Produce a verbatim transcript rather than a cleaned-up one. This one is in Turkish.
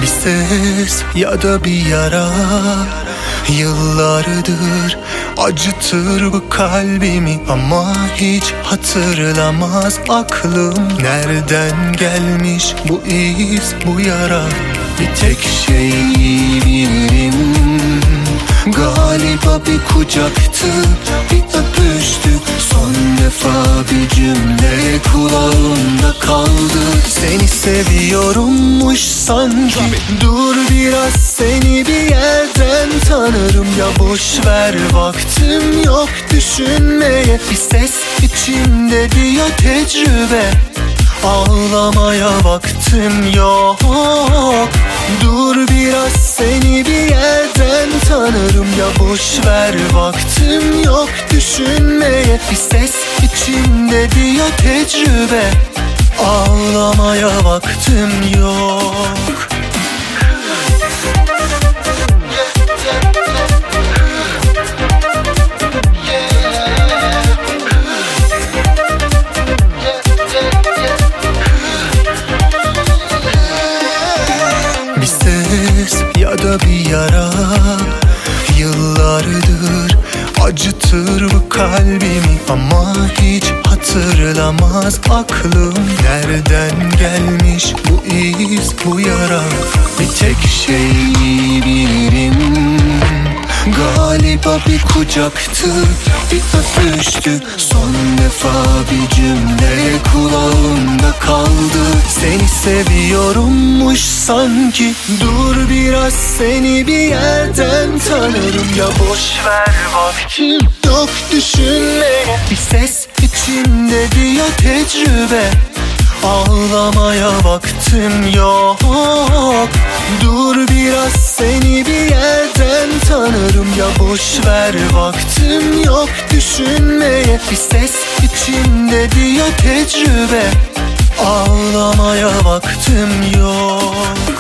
ses ya da bir yara yıllardır acıtır bu kalbimi, ama hiç hatırlamaz aklım nereden gelmiş bu iz, bu yara. Bir tek şeyi bilirim, galiba bir kucaktı, bir öpüştük, son defa bir cümle kulağımda kaldı. Seni seviyorummuş sanki, dur biraz seni bir yerden tanırım. Ya boş ver, vaktim yok düşünmeye, bir ses içimde diyor tecrübe. Ağlamaya vaktim yok, dur biraz seni bir yerden tanırım. Ya boş ver, vaktim yok düşünmeye, bir ses içimde diyor tecrübe. Ağlamaya vaktim yok. Bir ses ya da bir yara yıllardır acıtır bu kalbimi, ama hiç hatırlamaz aklım nereden gelmiş bu iz, bu yara. Bir tek şeyi bilirim, galiba bir kucaktı, bir öpüştük, son defa bir cümle kulağımda kaldı. Seni seviyorummuş sanki, dur biraz seni bir yerden tanırım. Ya boş ver, vaktim yok düşünmeye, bir ses içimde diyor tecrübe. Ağlamaya vaktim yok, dur biraz seni bir yerden tanırım. Ya boş ver, vaktim yok düşünmeye, bir ses içimde diyor tecrübe. Ağlamaya vaktim yok.